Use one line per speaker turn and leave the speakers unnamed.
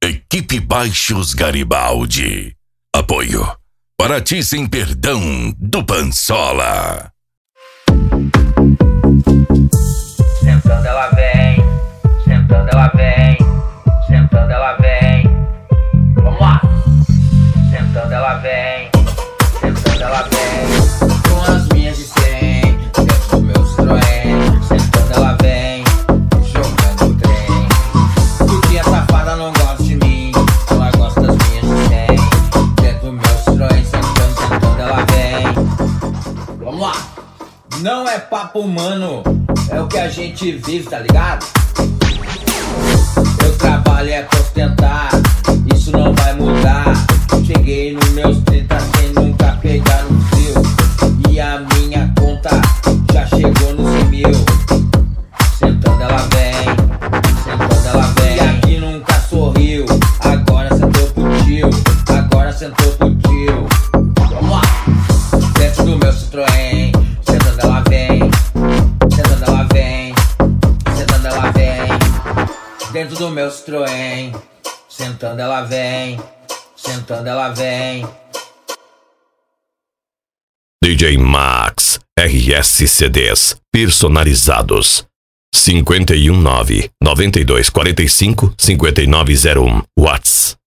Equipe Baixos Garibaldi. Apoio Paraty Sem Perdão do Pansola.
Sentando ela vem, sentando ela vem, sentando ela vem. Vamos lá! Sentando ela vem, sentando ela vem. Com as minhas de 100, dentro do meu Citroën. Sentando ela vem, jogando o trem. Porque a safada não gosta de mim, ela gosta das minhas de 100. Dentro do meu Citroën, sentando ela vem. Vamos lá! Não é papo humano, é o que a gente vive, tá ligado? Eu trabalho é pra ostentar, isso não vai mudar. Cheguei nos meus 30 sem nunca pegar no fio. E a minha conta já chegou nos 100 mil. Sentando ela vem, sentando ela vem. E aqui nunca sorriu, agora sentou pro tio, agora sentou pro tio. Vamos lá! Dentro do meu Citroën, sentando ela vem, sentando ela vem, sentando ela vem. Dentro do meu Citroën, sentando ela vem, sentando ela vem.
DJ Max RS CDs personalizados. 519 9245 5901 Whats.